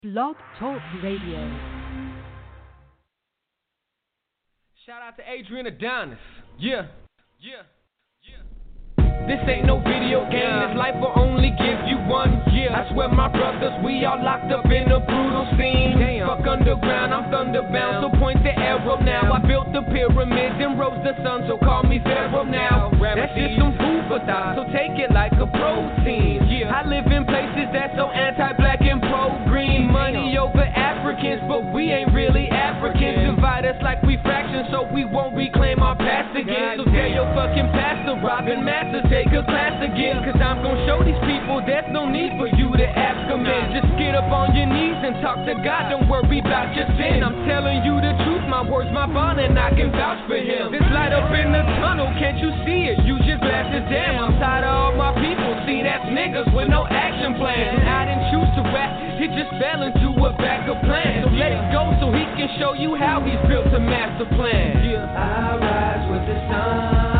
Blog Talk Radio. Shout out to Adrian Adonis. Yeah. This ain't no video game, this life will only give you one year. I swear my brothers, we all locked up in a brutal scene. Fuck underground, I'm thunderbound, so point the arrow now. I built the pyramids and rose the sun, so call me Pharaoh now. That's just some food for thought, so take it like a protein. I live in places that's so anti-black and pro-green. Money over Africans, but we ain't really Africans. Divide us like we fractions, so we won't reclaim our past again. So tell your fucking pastor, Robin Masters, take a class again, cause I'm gon' show these people there's no need for you to ask them in. Just get up on your knees and talk to God, don't worry about your sin. I'm telling you the truth, my words, my bond, and I can vouch for him. This light up in the tunnel, can't you see it? Use your glasses, damn, I'm tired of all my people. See, that's niggas with no action plan. And I didn't choose to rap, it just fell into a backup plan. So let it go so he can show you how he's built a master plan. I rise with the sun.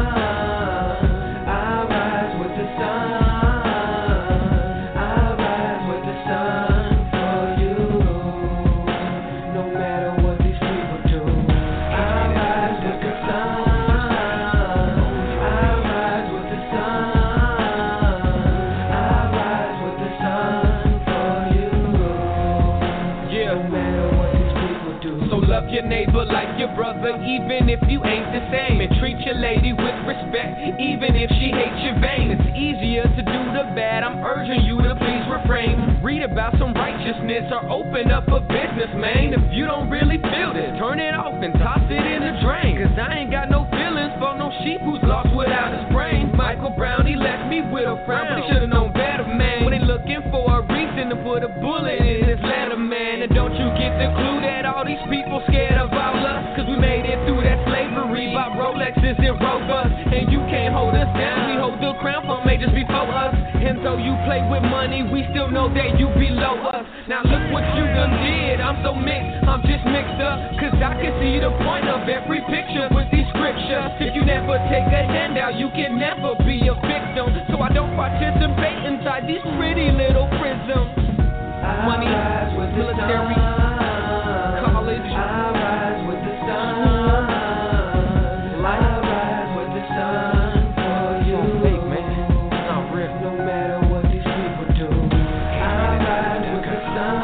Your neighbor like your brother, even if you ain't the same. And treat your lady with respect, even if she hates your vein. It's easier to do the bad, I'm urging you to please refrain. Read about some righteousness or open up a business, man. If you don't really feel this, turn it off and toss it in the drain. Cause I ain't got no feelings for no sheep who's lost without his brain. Michael Brown, he left me with a frown, but he should've known better, man. When they looking for a reason to put a bullet in his letter, man. And don't you get the clue that all these people scared of our love? Cause we made it through that slavery by Rolexes and Rovers. And you can't hold us down, we hold the crown for majors before us. And though you play with money, we still know that you below us. Now look what you done did, I'm so mixed, I'm just mixed up. Cause I can see the point of every picture with these scriptures. If you never take a handout, you can never be a victim. So I don't participate inside these pretty little prisms. Money, military, college, I rise with the sun. I rise with the sun for you. Fake, man. It's not real. No matter what these people do, I rise with the sun.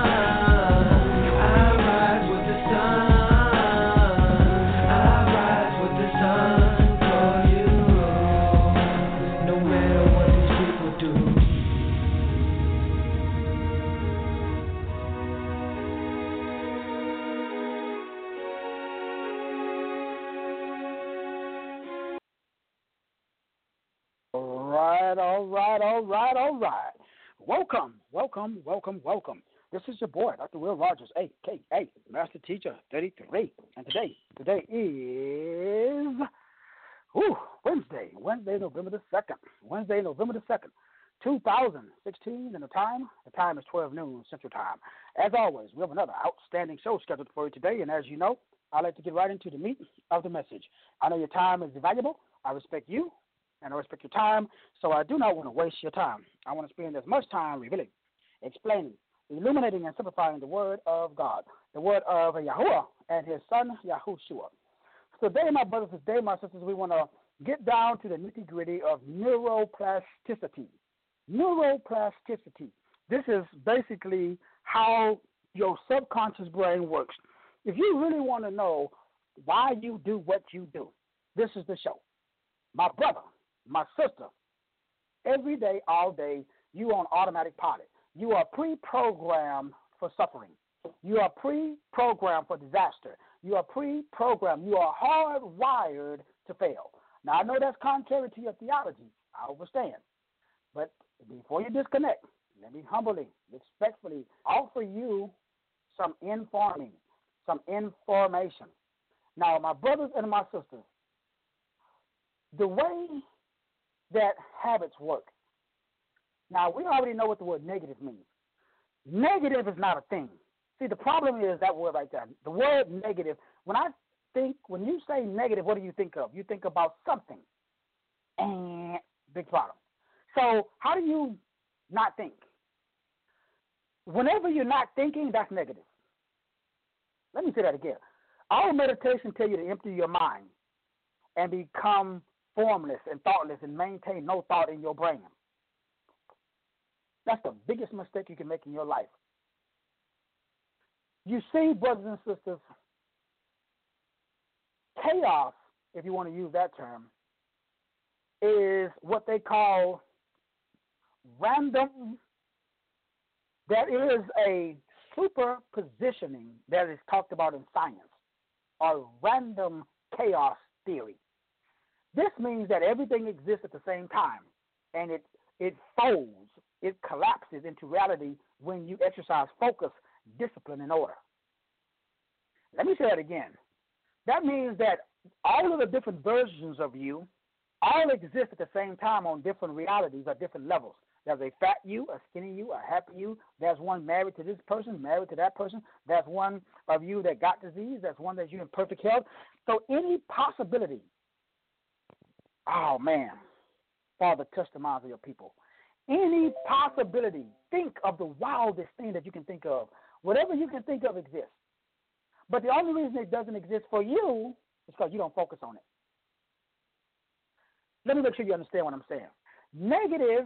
I rise with the sun. I rise with the sun for you. No matter what these people do. All right. Welcome. This is your boy, Dr. Will Rogers, a.k.a. Master Teacher 33. And today is Wednesday, November the 2nd, 2016, and the time is 12 noon Central Time. As always, we have another outstanding show scheduled for you today, and as you know, I like to get right into the meat of the message. I know your time is valuable. I respect you, and I respect your time, so I do not want to waste your time. I want to spend as much time revealing, explaining, illuminating, and simplifying the Word of God, the Word of Yahuwah and His Son, Yahushua. So today, my brothers and my sisters, we want to get down to the nitty-gritty of neuroplasticity. Neuroplasticity. This is basically how your subconscious brain works. If you really want to know why you do what you do, this is the show. My brother, my sister, every day, all day, you on automatic pilot. You are pre-programmed for suffering. You are pre-programmed for disaster. You are pre-programmed. You are hardwired to fail. Now, I know that's contrary to your theology. I understand. But before you disconnect, let me humbly, respectfully offer you some information. Now, my brothers and my sisters, the way that habits work. Now, we already know what the word negative means. Negative is not a thing. See, the problem is that word right there. The word negative, when you say negative, what do you think of? You think about something. And big problem. So how do you not think? Whenever you're not thinking, that's negative. Let me say that again. All meditation tell you to empty your mind and become formless and thoughtless and maintain no thought in your brain. That's the biggest mistake you can make in your life. You see, brothers and sisters, chaos, if you want to use that term, is what they call random. There is a superpositioning that is talked about in science, or random chaos theory. This means that everything exists at the same time, and it folds, it collapses into reality when you exercise focus, discipline, and order. Let me say that again. That means that all of the different versions of you all exist at the same time on different realities or different levels. There's a fat you, a skinny you, a happy you. There's one married to this person, married to that person. There's one of you that got disease. There's one that's you in perfect health. So any possibility, oh man, Father, touch the minds of your people. Any possibility, think of the wildest thing that you can think of. Whatever you can think of exists. But the only reason it doesn't exist for you is because you don't focus on it. Let me make sure you understand what I'm saying. Negative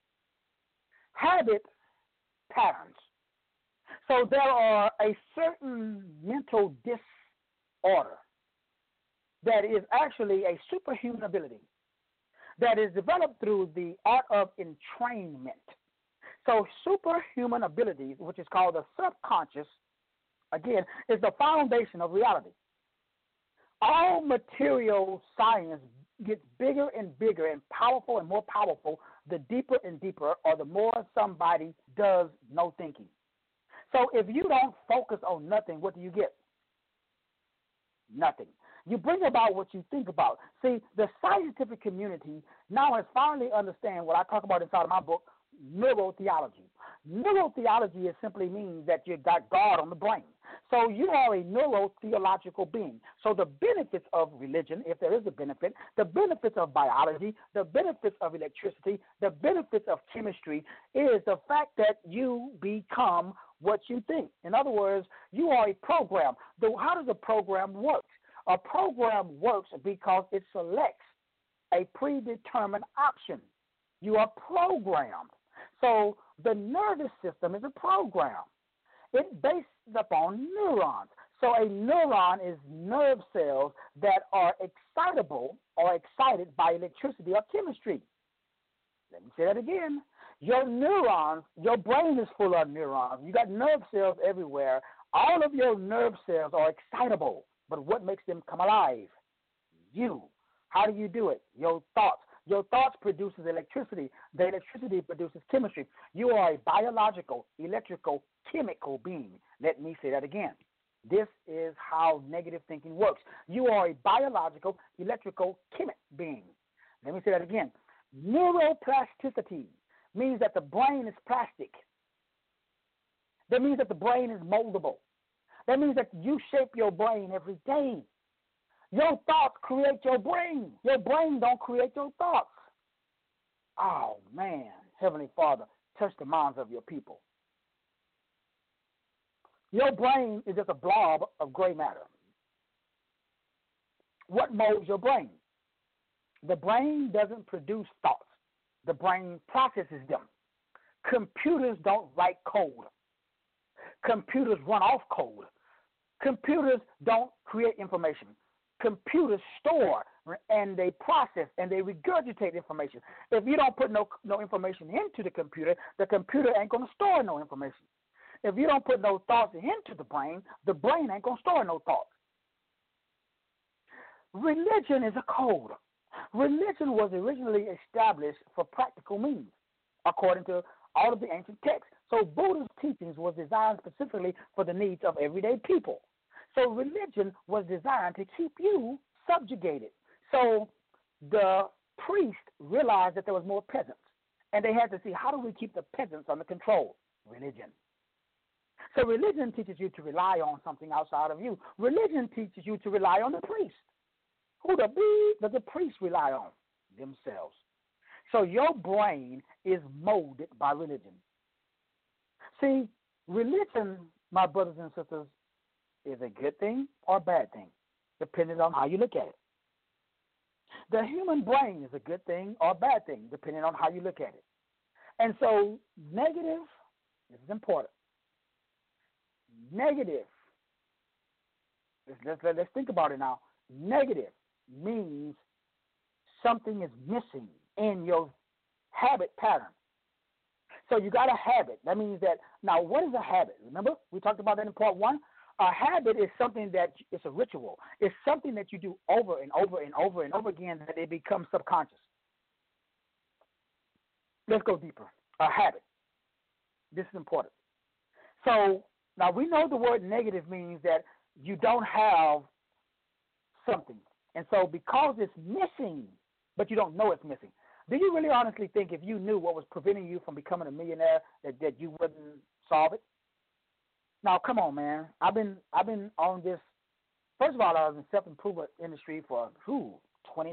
habit patterns. So there are a certain mental disorder that is actually a superhuman ability that is developed through the art of entrainment. So superhuman abilities, which is called the subconscious, again, is the foundation of reality. All material science gets bigger and bigger and powerful and more powerful the deeper and deeper, or the more somebody does no thinking. So if you don't focus on nothing, what do you get? Nothing. You bring about what you think about. See, the scientific community now has finally understand what I talk about inside of my book, neurotheology. Neurotheology simply means that you got God on the brain. So you are a neurotheological being. So the benefits of religion, if there is a benefit, the benefits of biology, the benefits of electricity, the benefits of chemistry is the fact that you become what you think. In other words, you are a program. How does a program work? A program works because it selects a predetermined option. You are programmed. So the nervous system is a program. It's based upon neurons. So a neuron is nerve cells that are excitable or excited by electricity or chemistry. Let me say that again. Your neurons, your brain is full of neurons. You got nerve cells everywhere. All of your nerve cells are excitable. But what makes them come alive? You. How do you do it? Your thoughts. Your thoughts produces electricity. The electricity produces chemistry. You are a biological, electrical, chemical being. Let me say that again. This is how negative thinking works. You are a biological, electrical, chemic being. Let me say that again. Neuroplasticity means that the brain is plastic. That means that the brain is moldable. That means that you shape your brain every day. Your thoughts create your brain. Your brain don't create your thoughts. Oh, man. Heavenly Father, touch the minds of your people. Your brain is just a blob of gray matter. What molds your brain? The brain doesn't produce thoughts. The brain processes them. Computers don't write code. Computers run off code. Computers don't create information. Computers store and they process and they regurgitate information. If you don't put no information into the computer ain't going to store no information. If you don't put no thoughts into the brain ain't going to store no thoughts. Religion is a code. Religion was originally established for practical means, according to all of the ancient texts. So Buddha's teachings was designed specifically for the needs of everyday people. So religion was designed to keep you subjugated. So the priest realized that there was more peasants, and they had to see, how do we keep the peasants under control? Religion. So religion teaches you to rely on something outside of you. Religion teaches you to rely on the priest. Who does the priest rely on? Themselves. So your brain is molded by religion. See, Religion, my brothers and sisters, is a good thing or a bad thing, depending on how you look at it. The human brain is a good thing or a bad thing, depending on how you look at it. And so, negative, this is important. Negative, let's think about it now. Negative means something is missing in your habit pattern. So you got a habit. That means that, now what is a habit? Remember, we talked about that in part one. A habit is something that it's a ritual. It's something that you do over and over and over and over again that it becomes subconscious. Let's go deeper. A habit. This is important. So now we know the word negative means that you don't have something. And so because it's missing, but you don't know it's missing, do you really honestly think if you knew what was preventing you from becoming a millionaire that you wouldn't solve it? Now, come on, man. I've been on this. First of all, I was in self-improvement industry for 20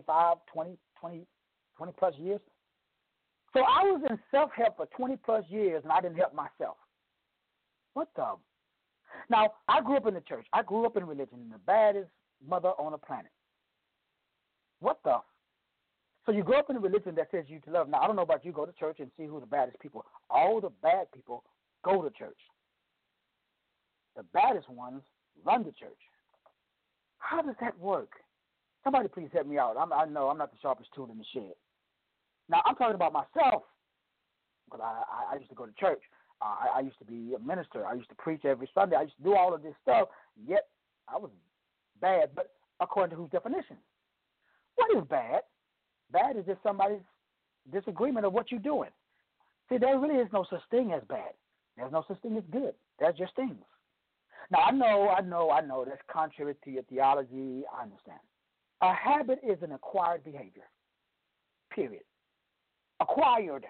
plus years. So I was in self-help for 20 plus years, and I didn't help myself. What the? Now, I grew up in the church. I grew up in religion, the baddest mother on the planet. What the? So you grow up in a religion that says you to love. Now, I don't know about you, go to church and see who the baddest people. All the bad people go to church. The baddest ones run the church. How does that work? Somebody please help me out. I know I'm not the sharpest tool in the shed. Now, I'm talking about myself, because I used to go to church. I used to be a minister. I used to preach every Sunday. I used to do all of this stuff, yet I was bad, but according to whose definition? What is bad? Bad is just somebody's disagreement of what you're doing. See, there really is no such thing as bad. There's no such thing as good. There's just things. Now, I know that's contrary to your theology. I understand. A habit is an acquired behavior, period. Acquired.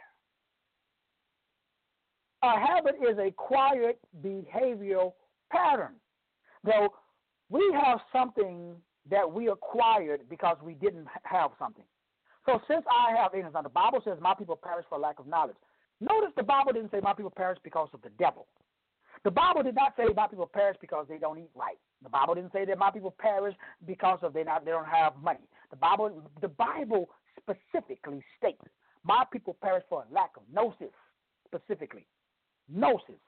A habit is a acquired behavioral pattern. Though we have something that we acquired because we didn't have something. So since I have ignorance, now the Bible says my people perish for lack of knowledge. Notice the Bible didn't say my people perish because of the devil. The Bible did not say my people perish because they don't eat right. The Bible didn't say that my people perish because of they don't have money. The Bible specifically states my people perish for a lack of gnosis, specifically. Gnosis.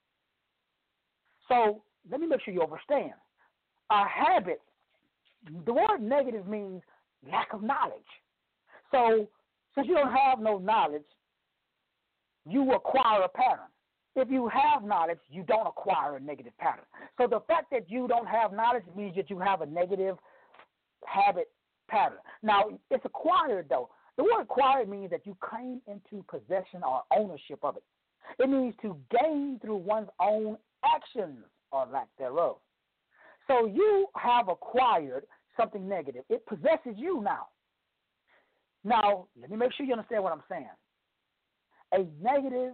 So let me make sure you understand. A habit, the word negative means lack of knowledge. So since you don't have no knowledge, you acquire a pattern. If you have knowledge, you don't acquire a negative pattern. So the fact that you don't have knowledge means that you have a negative habit pattern. Now, it's acquired, though. The word acquired means that you came into possession or ownership of it. It means to gain through one's own actions or lack thereof. So you have acquired something negative. It possesses you now. Now, let me make sure you understand what I'm saying. A negative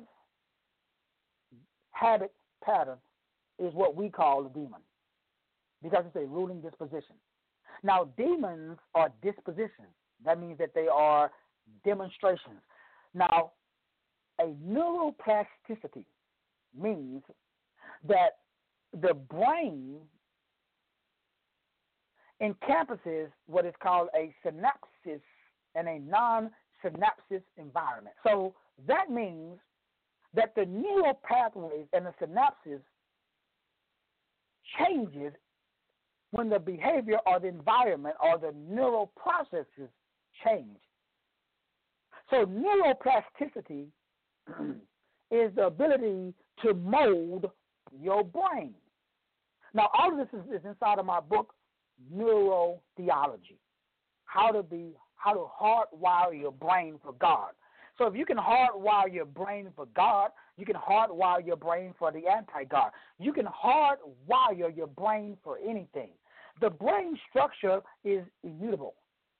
habit pattern is what we call a demon because it's a ruling disposition. Now, demons are dispositions. That means that they are demonstrations. Now, a neuroplasticity means that the brain encompasses what is called a synapsis and a non-synapsis environment. So that means that the neural pathways and the synapses changes when the behavior or the environment or the neural processes change. So neuroplasticity is the ability to mold your brain. Now, all of this is inside of my book, Neurotheology, how to hardwire your brain for God. So if you can hardwire your brain for God, you can hardwire your brain for the anti-God. You can hardwire your brain for anything. The brain structure is immutable.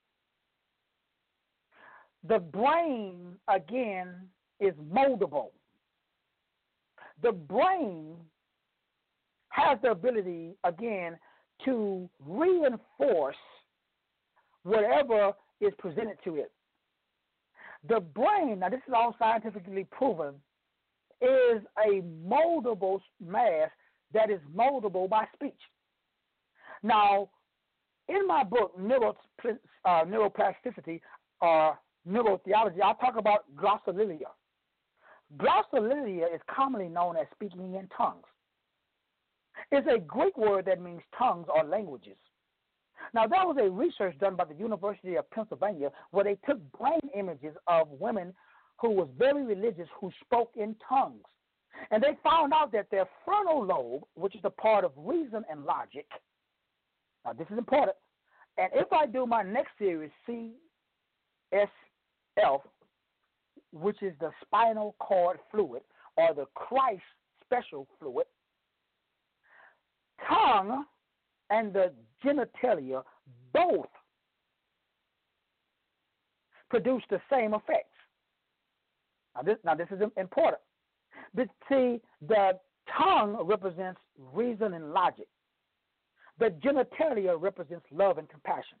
The brain, again, is moldable. The brain has the ability, again, to reinforce whatever is presented to it. The brain, now this is all scientifically proven, is a moldable mass that is moldable by speech. Now, in my book, Neuroplasticity or Neurotheology, I talk about glossolalia. Glossolalia is commonly known as speaking in tongues. It's a Greek word that means tongues or languages. Now, there was a research done by the University of Pennsylvania where they took brain images of women who was very religious who spoke in tongues. And they found out that their frontal lobe, which is the part of reason and logic, now this is important, and if I do my next series, CSF, which is the spinal cord fluid or the Christ special fluid, tongue and the genitalia both produce the same effects. Now this is important. But see, the tongue represents reason and logic. The genitalia represents love and compassion.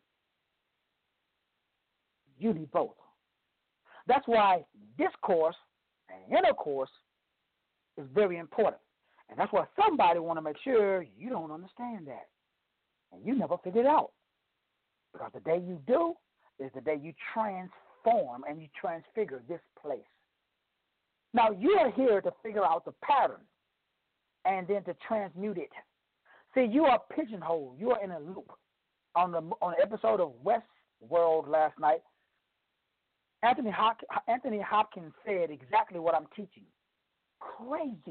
You need both. That's why discourse and intercourse is very important. And that's why somebody want to make sure you don't understand that. And you never figure it out. Because the day you do is the day you transform and you transfigure this place. Now, you are here to figure out the pattern and then to transmute it. See, you are pigeonholed. You are in a loop. On the episode of Westworld last night, Anthony Hopkins said exactly what I'm teaching. Crazy.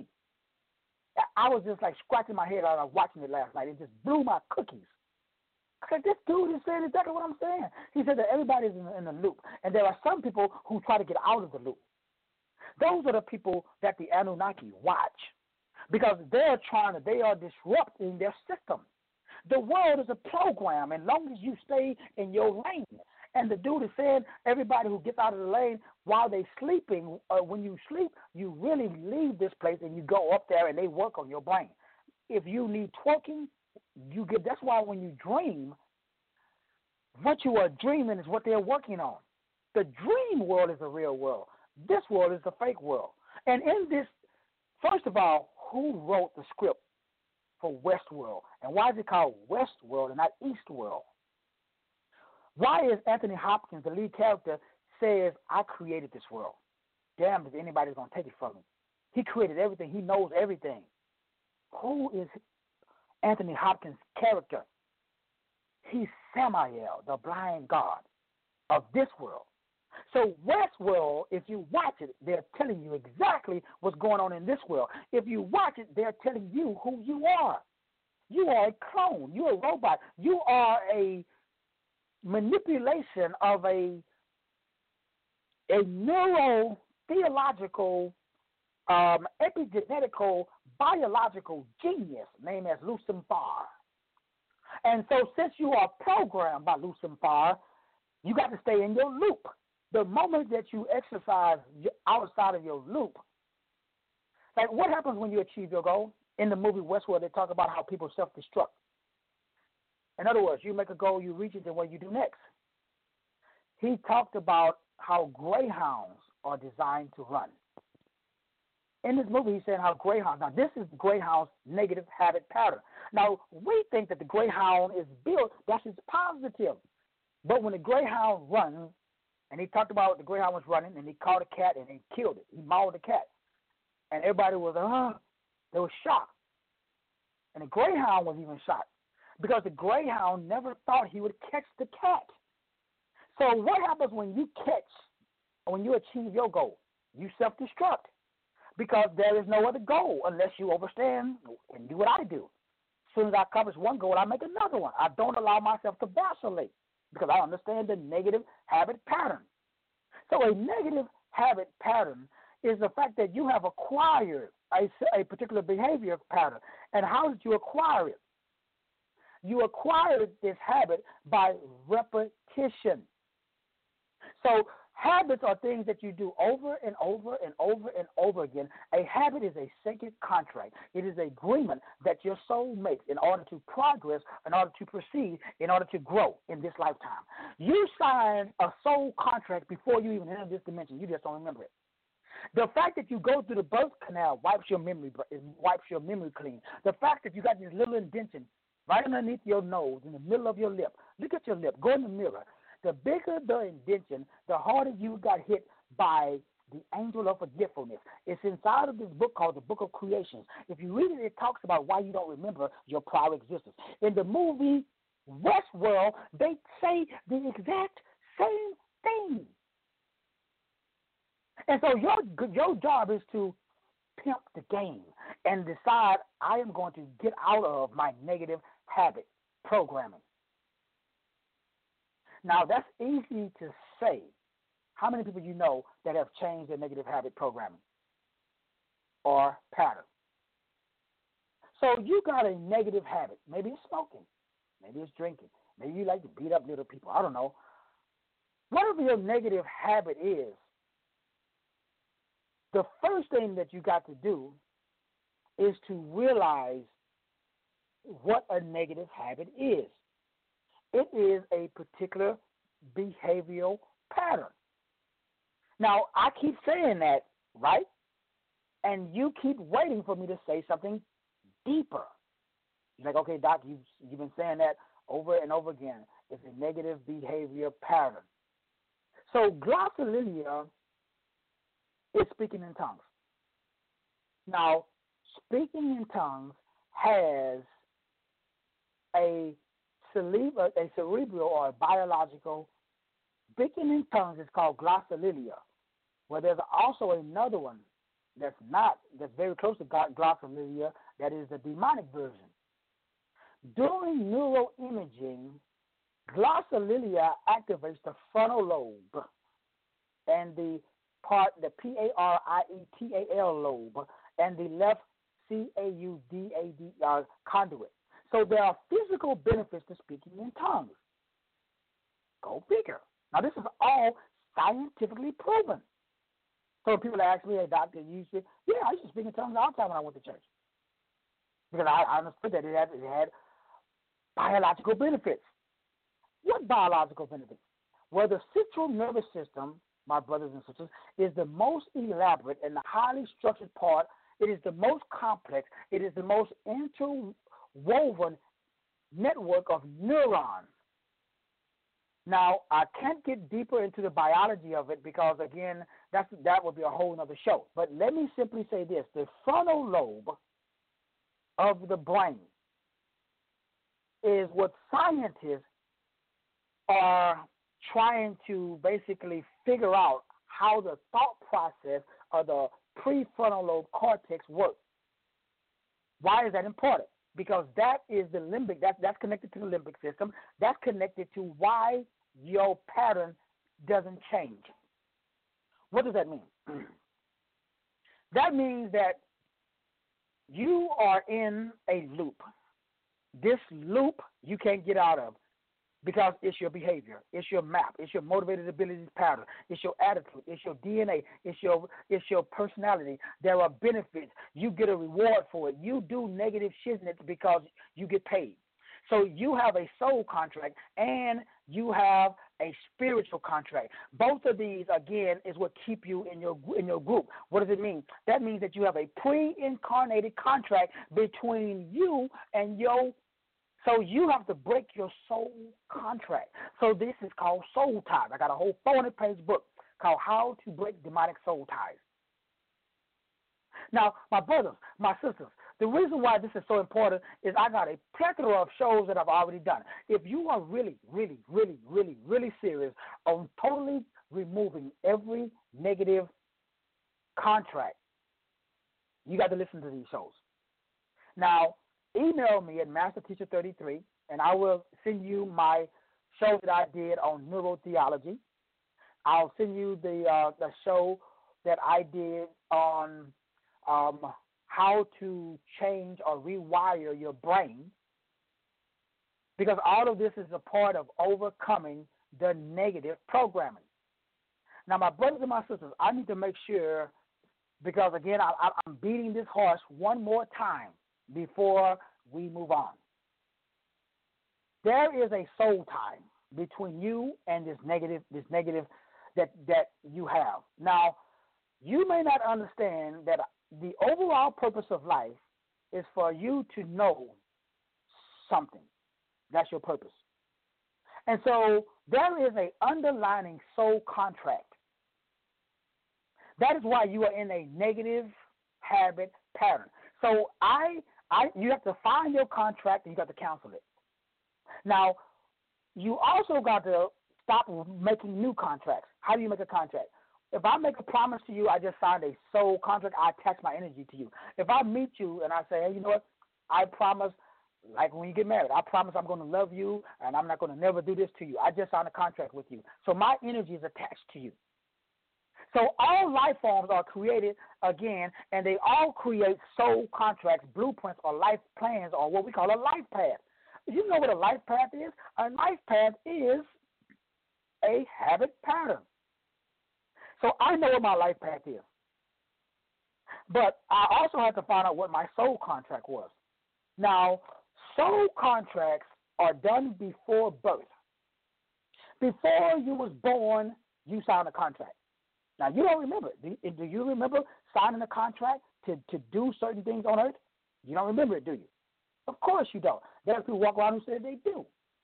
I was just like scratching my head out watching it last night. It just blew my cookies. I said, this dude is saying exactly what I'm saying. He said that everybody's in a loop, and there are some people who try to get out of the loop. Those are the people that the Anunnaki watch because they are disrupting their system. The world is a program, and as long as you stay in your lane. And the dude is saying everybody who gets out of the lane while they're sleeping, when you sleep, you really leave this place and you go up there and they work on your brain. If you need twerking, that's why when you dream, what you are dreaming is what they're working on. The dream world is the real world. This world is the fake world. And in this, first of all, who wrote the script for Westworld? And why is it called Westworld and not Eastworld? Why is Anthony Hopkins, the lead character, says, I created this world? Damn if anybody's going to take it from him. He created everything. He knows everything. Who is Anthony Hopkins' character? He's Samael, the blind god of this world. So Westworld, if you watch it, they're telling you exactly what's going on in this world. If you watch it, they're telling you who you are. You are a clone. You're a robot. You are a manipulation of a neurotheological, epigenetical, biological genius named as Lucifer. And so since you are programmed by Lucifer, you got to stay in your loop. The moment that you exercise outside of your loop, like what happens when you achieve your goal? In the movie Westworld, they talk about how people self-destruct. In other words, you make a goal, you reach it, then what you do next. He talked about how greyhounds are designed to run. In this movie, he said how greyhounds, now this is the greyhound's negative habit pattern. Now, we think that the greyhound is built, that's his positive. But when the greyhound runs, and he talked about the greyhound was running, and he caught a cat, and he killed it. He mauled the cat. And everybody was, they were shocked. And the greyhound was even shocked because the greyhound never thought he would catch the cat. So what happens when you when you achieve your goal? You self-destruct because there is no other goal unless you overstand and do what I do. As soon as I accomplish one goal, I make another one. I don't allow myself to vacillate because I understand the negative habit pattern. So a negative habit pattern is the fact that you have acquired a particular behavior pattern. And how did you acquire it? You acquired this habit by repetition. So habits are things that you do over and over and over and over again. A habit is a sacred contract. It is an agreement that your soul makes in order to progress, in order to proceed, in order to grow in this lifetime. You sign a soul contract before you even enter this dimension. You just don't remember it. The fact that you go through the birth canal wipes your memory clean. The fact that you got this little indentation right underneath your nose, in the middle of your lip. Look at your lip. Go in the mirror. The bigger the indentation, the harder you got hit by the angel of forgetfulness. It's inside of this book called the Book of Creations. If you read it, it talks about why you don't remember your prior existence. In the movie Westworld, they say the exact same thing. And so your job is to pimp the game and decide, I am going to get out of my negative habit programming. Now, that's easy to say. How many people you know that have changed their negative habit programming or pattern? So you got a negative habit. Maybe it's smoking. Maybe it's drinking. Maybe you like to beat up little people. I don't know. Whatever your negative habit is, the first thing that you got to do is to realize what a negative habit is. It is a particular behavioral pattern. Now, I keep saying that, right? And you keep waiting for me to say something deeper. You're like, okay, Doc, you've been saying that over and over again. It's a negative behavior pattern. So glossolalia is speaking in tongues. Now, speaking in tongues has a cerebral or a biological. Speaking in tongues is called glossolalia, where there's also another one that's very close to glossolalia, that is the demonic version. During neuroimaging, glossolalia activates the frontal lobe and the parietal lobe and the left caudad conduit. So there are physical benefits to speaking in tongues. Go figure. Now, this is all scientifically proven. So people ask me, hey, doctor, I used to speak in tongues all the time when I went to church. Because I understood that it had biological benefits. What biological benefits? Well, the central nervous system, my brothers and sisters, is the most elaborate and the highly structured part. It is the most complex. It is the most interwoven network of neurons. Now, I can't get deeper into the biology of it because, again, that would be a whole other show. But let me simply say this. The frontal lobe of the brain is what scientists are trying to basically figure out how the thought process of the prefrontal lobe cortex works. Why is that important? Because that is the limbic, that's connected to the limbic system. That's connected to why your pattern doesn't change. What does that mean? That means that you are in a loop. This loop you can't get out of because it's your behavior, it's your map, it's your motivated abilities pattern, it's your attitude, it's your DNA, it's your personality. There are benefits. You get a reward for it. You do negative shiznit because you get paid. So you have a soul contract and you have a spiritual contract. Both of these, again, is what keep you in your group. What does it mean? That means that you have a pre-incarnated contract between you and your. So you have to break your soul contract. So this is called soul ties. I got a whole 400-page book called How to Break Demonic Soul Ties. Now, my brothers, my sisters, the reason why this is so important is I got a plethora of shows that I've already done. If you are really, really, really, really, really serious on totally removing every negative contract, you got to listen to these shows. Now, email me at masterteacher33, and I will send you my show that I did on neurotheology. I'll send you the show that I did on how to change or rewire your brain, because all of this is a part of overcoming the negative programming. Now, my brothers and my sisters, I need to make sure, because, again, I'm beating this horse one more time before we move on. There is a soul tie between you and this negative that you have. Now, You may not understand that the overall purpose of life is for you to know something. That's your purpose. And so there is an underlining soul contract. That is why you are in a negative habit pattern. So you have to find your contract and you got to cancel it. Now, you also got to stop making new contracts. How do you make a contract? If I make a promise to you, I just signed a soul contract, I attach my energy to you. If I meet you and I say, hey, you know what, I promise, like when you get married, I promise I'm going to love you and I'm not going to never do this to you. I just signed a contract with you. So my energy is attached to you. So all life forms are created again, and they all create soul contracts, blueprints, or life plans, or what we call a life path. You know what a life path is? A life path is a habit pattern. So I know what my life path is. But I also had to find out what my soul contract was. Now, soul contracts are done before birth. Before you was born, you signed a contract. Now, you don't remember it. Do you remember signing a contract to do certain things on earth? You don't remember it, do you? Of course you don't. There are people who walk around who say they do.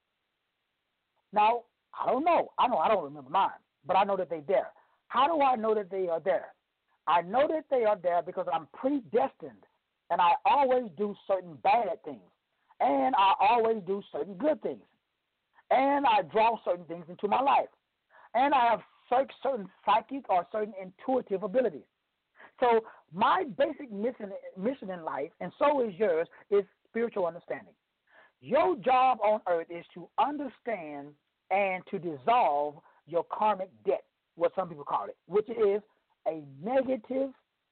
Now, I don't know. I don't remember mine, but I know that they're there. How do I know that they are there? I know that they are there because I'm predestined, and I always do certain bad things, and I always do certain good things, and I draw certain things into my life, and I have certain psychic or certain intuitive abilities. So my basic mission in life, and so is yours, is spiritual understanding. Your job on earth is to understand and to dissolve your karmic debt, what some people call it, which is a negative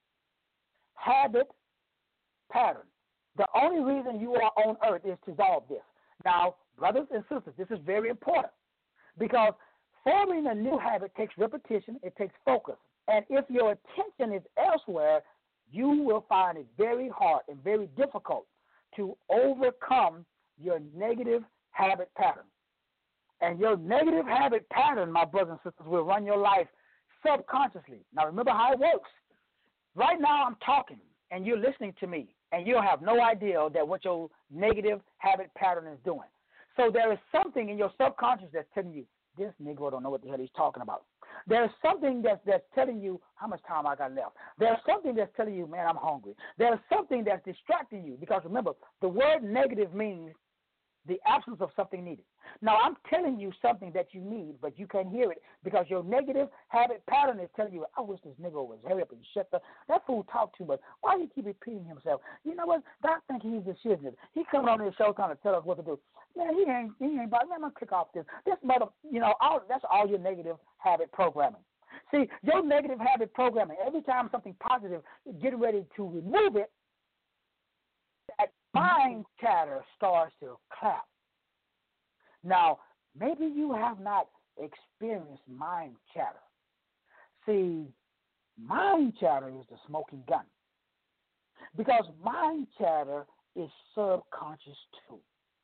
habit pattern. The only reason you are on earth is to dissolve this. Now, brothers and sisters, this is very important because forming a new habit takes repetition, it takes focus. And if your attention is elsewhere, you will find it very hard and very difficult to overcome your negative habit pattern. And your negative habit pattern, my brothers and sisters, will run your life subconsciously. Now, remember how it works. Right now, I'm talking, and you're listening to me, and you have no idea that what your negative habit pattern is doing. So there is something in your subconscious that's telling you, this Negro don't know what the hell he's talking about. There's something that's telling you how much time I got left. There's something that's telling you, man, I'm hungry. There's something that's distracting you because, remember, the word negative means the absence of something needed. Now, I'm telling you something that you need, but you can't hear it because your negative habit pattern is telling you, I wish this nigga would hurry up and shut the, that fool talk too much. Why do you keep repeating himself? You know what? I think he's the shiznit. He coming on this show trying to tell us what to do. Man, he ain't about, man, I'm going to click off this. This mother, that's all your negative habit programming. See, your negative habit programming, every time something positive, get ready to remove it, that mind chatter starts to clap. Now, maybe you have not experienced mind chatter. See, mind chatter is the smoking gun because mind chatter is subconscious too.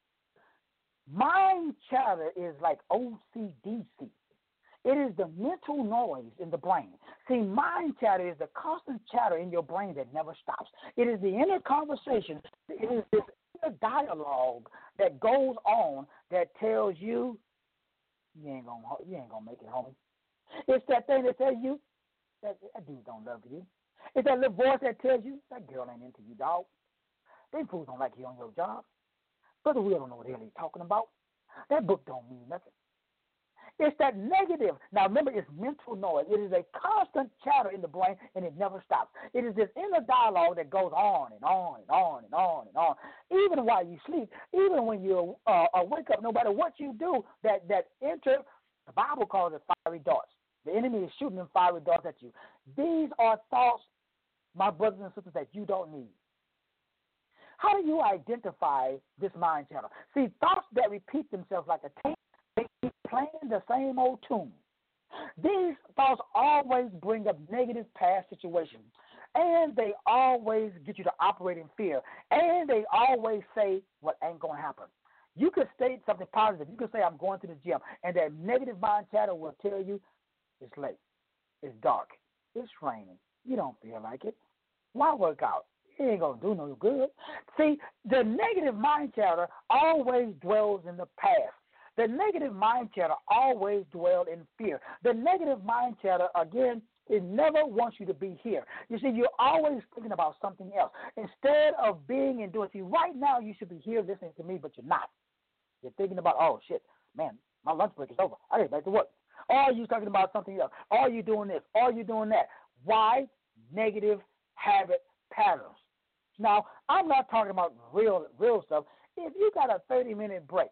Mind chatter is like OCDC. It is the mental noise in the brain. See, mind chatter is the constant chatter in your brain that never stops. It is the inner conversation. It is this inner dialogue that goes on that tells you you ain't gonna make it home. It's that thing that tells you that dude don't love you. It's that little voice that tells you that girl ain't into you, dog. Them fools don't like you on your job. Brother Will don't know what the hell he's talking about. That book don't mean nothing. It's that negative. Now, remember, it's mental noise. It is a constant chatter in the brain, and it never stops. It is this inner dialogue that goes on and on and on and on and on. Even while you sleep, even when you wake up, no matter what you do, that enter, the Bible calls it fiery darts. The enemy is shooting them fiery darts at you. These are thoughts, my brothers and sisters, that you don't need. How do you identify this mind chatter? See, thoughts that repeat themselves like a tape, they keep playing the same old tune. These thoughts always bring up negative past situations, and they always get you to operate in fear, and they always say what ain't going to happen. You could state something positive. You could say, I'm going to the gym, and that negative mind chatter will tell you it's late, it's dark, it's raining, You don't feel like it. Why work out? It ain't going to do no good. See, the negative mind chatter always dwells in the past. The negative mind chatter always dwells in fear. The negative mind chatter, again, it never wants you to be here. You see, you're always thinking about something else. Instead of being and doing, see, right now you should be here listening to me, but you're not. You're thinking about, oh, shit, man, my lunch break is over. I got to get back to work. Or you're talking about something else. Or you're doing this. Or you're doing that. Why? Negative habit patterns. Now, I'm not talking about real stuff. If you got a 30-minute break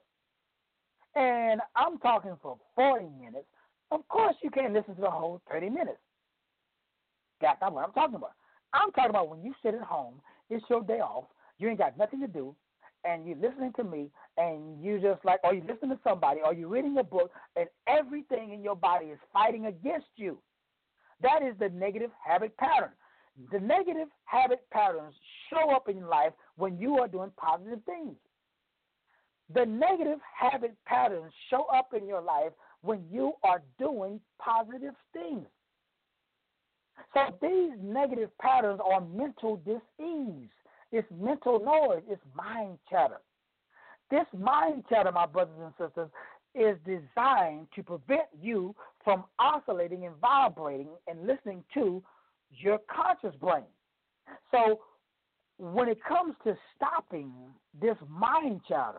and I'm talking for 40 minutes, of course you can't listen to the whole 30 minutes. That's not what I'm talking about. I'm talking about when you sit at home, it's your day off, you ain't got nothing to do, and you're listening to me, and you just like, or you're listening to somebody, or you're reading a book, and everything in your body is fighting against you. That is the negative habit pattern. The negative habit patterns show up in life when you are doing positive things. The negative habit patterns show up in your life when you are doing positive things. So these negative patterns are mental dis-ease. It's mental noise. It's mind chatter. This mind chatter, my brothers and sisters, is designed to prevent you from oscillating and vibrating and listening to your conscious brain. So when it comes to stopping this mind chatter,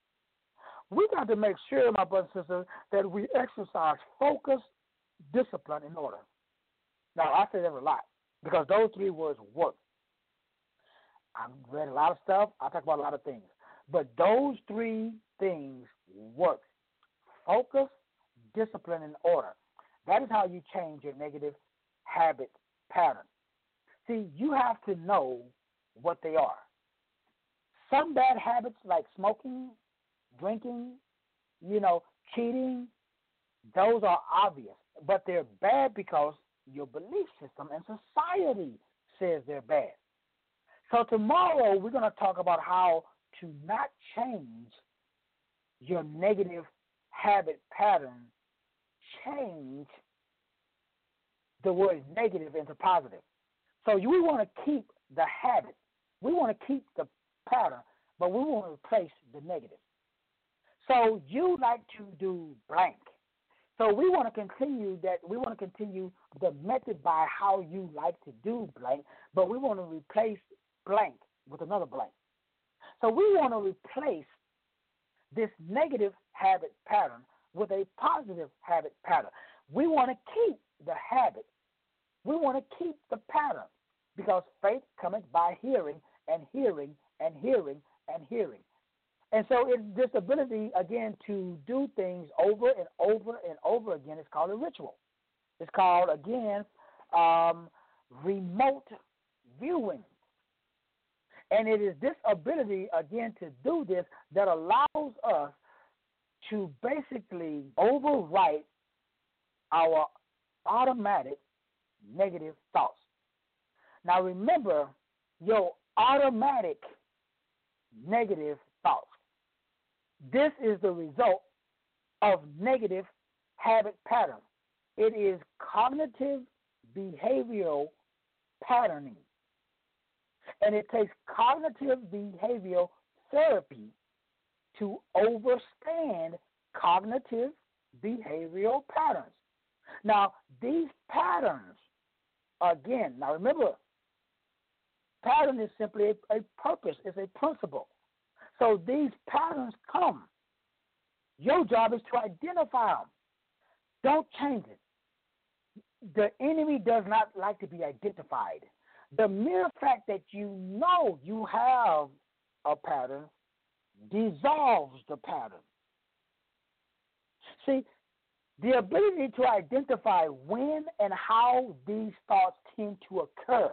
we got to make sure, my brothers and sisters, that we exercise focus, discipline, and order. Now, I say that a lot because those three words work. I've read a lot of stuff. I talk about a lot of things. But those three things work. Focus, discipline, and order. That is how you change your negative habit pattern. See, you have to know what they are. Some bad habits like smoking, drinking, cheating, those are obvious. But they're bad because your belief system and society says they're bad. So tomorrow we're going to talk about how to not change your negative habit pattern, change the word negative into positive. So we want to keep the habit. We want to keep the pattern, but we want to replace the negative. So you like to do blank. So we want to continue that. We want to continue the method by how you like to do blank, but we want to replace blank with another blank. So we want to replace this negative habit pattern with a positive habit pattern. We want to keep the habit. We want to keep the pattern because faith cometh by hearing and hearing and hearing and hearing. And so it's this ability, again, to do things over and over and over again. It's called a ritual. It's called, again, remote viewing. And it is this ability, again, to do this that allows us to basically overwrite our automatic negative thoughts. Now, remember, your automatic negative thoughts. This is the result of negative habit pattern. It is cognitive behavioral patterning. And it takes cognitive behavioral therapy to understand cognitive behavioral patterns. Now, these patterns, again, now remember, pattern is simply a purpose, it's a principle. So these patterns come. Your job is to identify them. Don't change it. The enemy does not like to be identified. The mere fact that you know you have a pattern dissolves the pattern. See, the ability to identify when and how these thoughts tend to occur,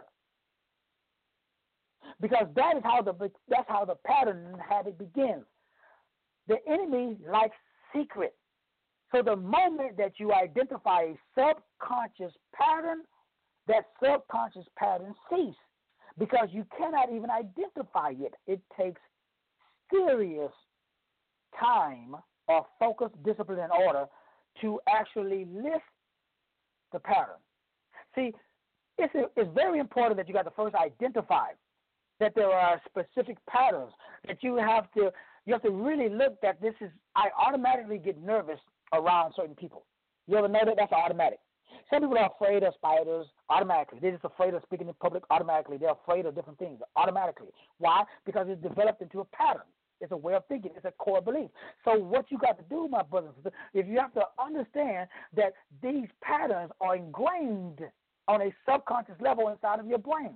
because that's how the pattern and habit begins. The enemy likes secret. So the moment that you identify a subconscious pattern, that subconscious pattern ceases because you cannot even identify it. It takes serious time or focus, discipline, and order to actually lift the pattern. See, it's very important that you got to first identify that there are specific patterns that you have to really look that this is. I automatically get nervous around certain people. You ever know that? That's automatic. Some people are afraid of spiders automatically. They're just afraid of speaking in public automatically. They're afraid of different things automatically. Why? Because it's developed into a pattern. It's a way of thinking. It's a core belief. So what you got to do, my brothers and sisters, is you have to understand that these patterns are ingrained on a subconscious level inside of your brain.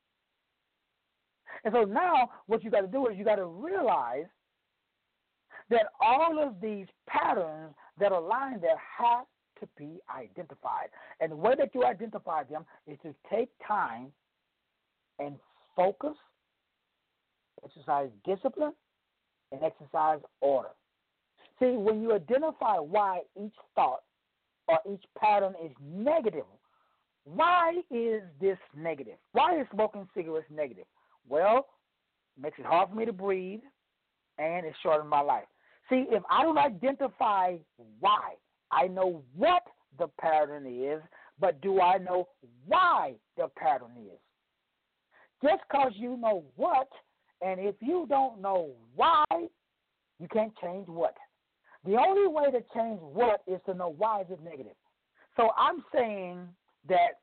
And so now what you got to do is you got to realize that all of these patterns that are lying there have to be identified. And the way that you identify them is to take time and focus, exercise discipline, and exercise order. See, when you identify why each thought or each pattern is negative, why is this negative? Why is smoking cigarettes negative? Well, it makes it hard for me to breathe, and it shortens my life. See, if I don't identify why, I know what the pattern is, but do I know why the pattern is? Just because you know what, and if you don't know why, you can't change what. The only way to change what is to know why is it negative. So I'm saying that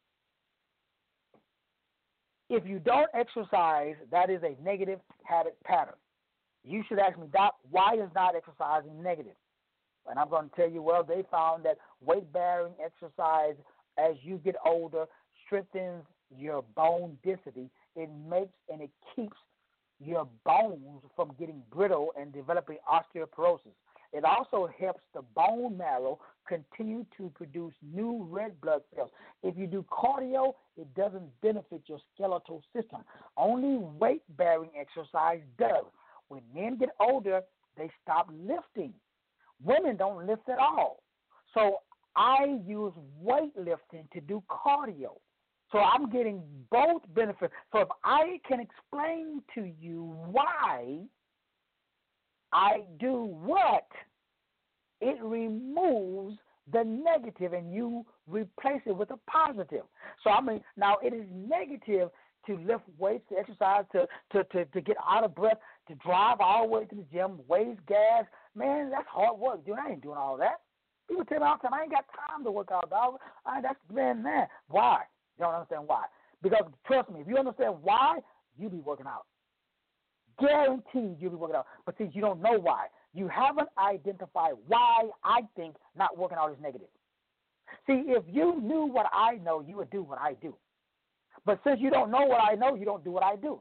if you don't exercise, that is a negative habit pattern. You should ask me, Doc, why is not exercising negative? And I'm going to tell you, well, they found that weight-bearing exercise as you get older strengthens your bone density. It makes and it keeps your bones from getting brittle and developing osteoporosis. It also helps the bone marrow continue to produce new red blood cells. If you do cardio, it doesn't benefit your skeletal system. Only weight-bearing exercise does. When men get older, they stop lifting. Women don't lift at all. So I use weightlifting to do cardio. So I'm getting both benefits. So if I can explain to you why I do what, it removes the negative and you replace it with a positive. So I mean, now it is negative to lift weights, to exercise, to get out of breath, to drive all the way to the gym, waste gas. Man, that's hard work, dude. I ain't doing all that. People tell me all the time, I ain't got time to work out, dog. That's man. Why? You don't understand why. Because trust me, if you understand why, you be working out. Guaranteed you'll be working out. But see, you don't know why. You haven't identified why I think not working out is negative. See, if you knew what I know, you would do what I do. But since you don't know what I know, you don't do what I do.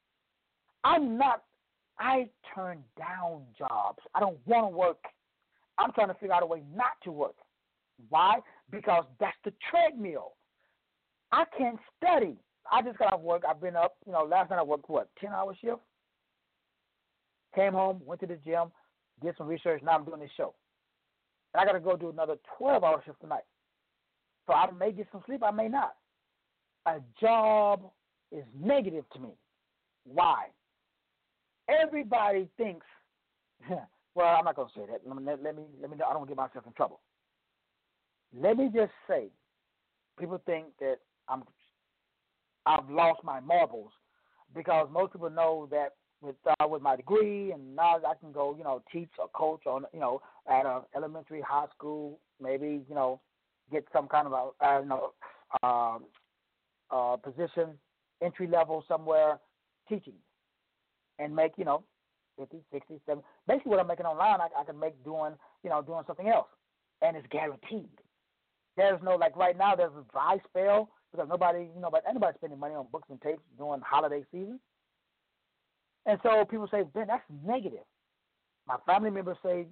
I turn down jobs. I don't want to work. I'm trying to figure out a way not to work. Why? Because that's the treadmill. I can't study. I just got off work. I've been up, last night I worked, 10-hour shift? Came home, went to the gym, did some research. Now I'm doing this show. And I got to go do another 12-hour shift tonight. So I may get some sleep. I may not. A job is negative to me. Why? Everybody thinks, well, I'm not going to say that. Let me. I don't want to get myself in trouble. Let me just say, people think that I've lost my marbles because most people know that with my degree and now I can go, teach or coach on, at a elementary, high school, maybe, get some kind of position, entry level somewhere, teaching, and make 50, 60, 70. Basically, what I'm making online, I can make doing something else, and it's guaranteed. There's no right now. There's a dry spell because nobody spending money on books and tapes during holiday season, and so people say, Ben, that's negative. My family members say,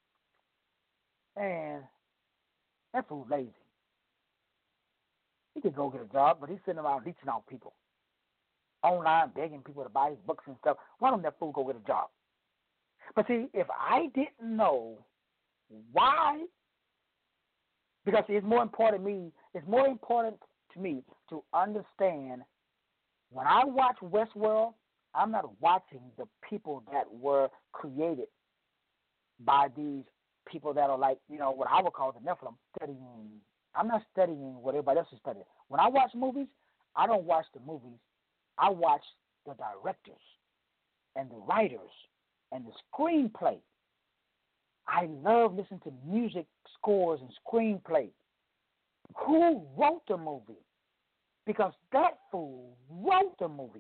man, that fool's lazy. He could go get a job, but he's sitting around leeching out people. Online begging people to buy his books and stuff. Why don't that fool go get a job? But see, if I didn't know why, because it's more important to me to understand when I watch Westworld, I'm not watching the people that were created by these people that are what I would call the Nephilim, studying I'm not studying what everybody else is studying. When I watch movies, I don't watch the movies. I watch the directors and the writers and the screenplay. I love listening to music scores and screenplay. Who wrote the movie? Because that fool wrote the movie.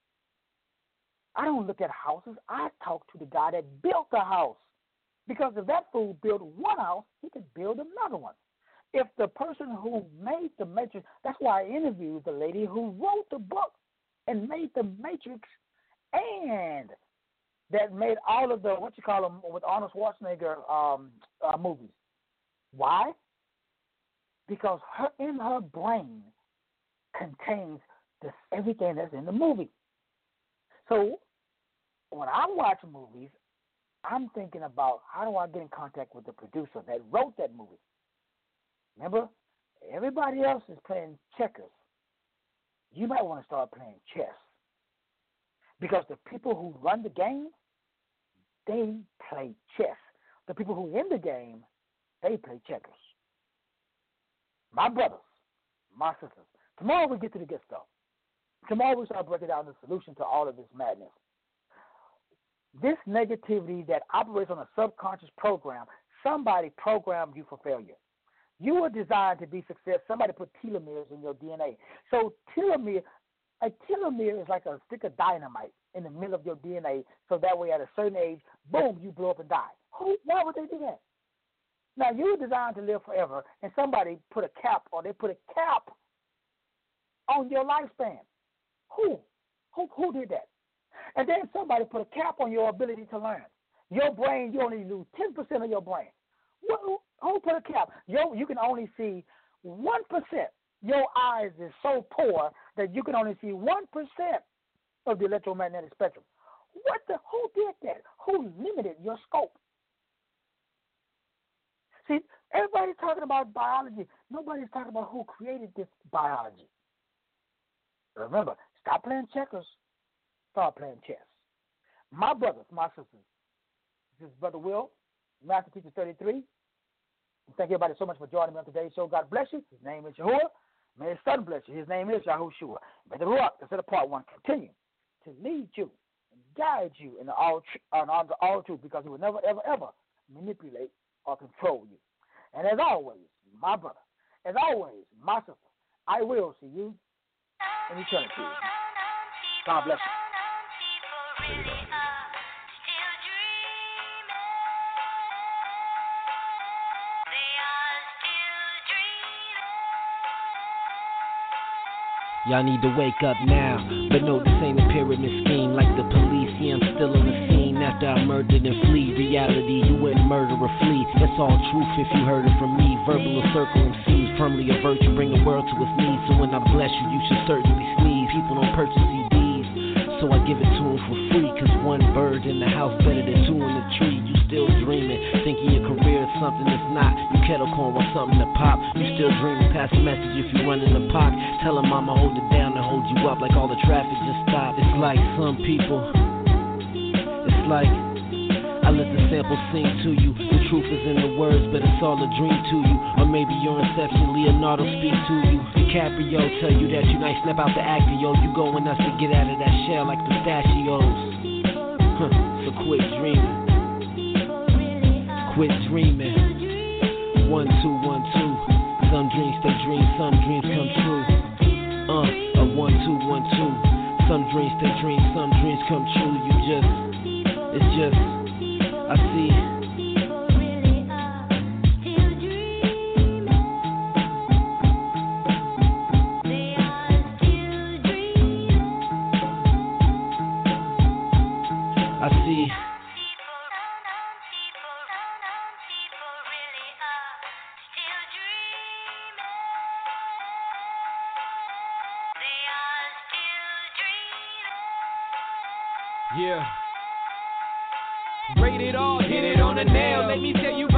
I don't look at houses. I talk to the guy that built the house. Because if that fool built one house, he could build another one. If the person who made the Matrix, that's why I interviewed the lady who wrote the book and made the Matrix and that made all of the, with Arnold Schwarzenegger movies. Why? Because in her brain contains everything that's in the movie. So when I watch movies, I'm thinking about how do I get in contact with the producer that wrote that movie. Remember, everybody else is playing checkers. You might want to start playing chess. Because the people who run the game, they play chess. The people who are in the game, they play checkers. My brothers, my sisters, tomorrow we get to the good stuff. Tomorrow we start breaking down the solution to all of this madness. This negativity that operates on a subconscious program, somebody programmed you for failure. You were designed to be success. Somebody put telomeres in your DNA. So a telomere is like a stick of dynamite in the middle of your DNA, so that way at a certain age, boom, you blow up and die. Why would they do that? Now, you were designed to live forever, and somebody put a cap on your lifespan. Who did that? And then somebody put a cap on your ability to learn. Your brain, you only lose 10% of your brain. Who put a cap? You can only see 1%. Your eyes is so poor that you can only see 1% of the electromagnetic spectrum. Who did that? Who limited your scope? See, everybody's talking about biology. Nobody's talking about who created this biology. Remember, stop playing checkers. Start playing chess. My brothers, my sisters, this is Brother Will, Master Teacher 33. Thank you everybody so much for joining me on today's show. God bless you. His name is Yahuwah. May his son bless you. His name is Yahushua. May the Ruach, instead of part one, continue to lead you and guide you in all truth, because he will never, ever, ever manipulate or control you. And as always, my brother, as always, my sister, I will see you in eternity. God bless you. Y'all need to wake up now, but no, this ain't a pyramid scheme like the police. Yeah, I'm still on the scene after I murdered and flee. Reality, you wouldn't murder or flee. That's all truth if you heard it from me. Verbal or circle MCs, firmly a virtue, bring the world to its knees. So when I bless you, you should certainly sneeze. People don't purchase CDs, so I give it to them for free. Cause one bird in the house better than two in the tree. You still dreaming, thinking your career is something that's not. You kettle corn want something to pop. You still dreaming, pass a message if you run in the park. Tell them I'ma hold it down and hold you up like all the traffic just stopped. It's like some people, it's like I let the sample sing to you. The truth is in the words, but it's all a dream to you. Or maybe your inception, Leonardo speak to you. DiCaprio tell you that you nice, snap out the actor, yo. You going nuts to get out of that shell like pistachios. So quit dreaming. Quit dreaming. 1, 2, 1, 2. Some dreams stay dreams, some dreams come true. A 1, 2, 1, 2. Some dreams stay dreams, some dreams come true. It's just, I see. I see. Yeah. Rated R, hit it on the nail. Let me tell you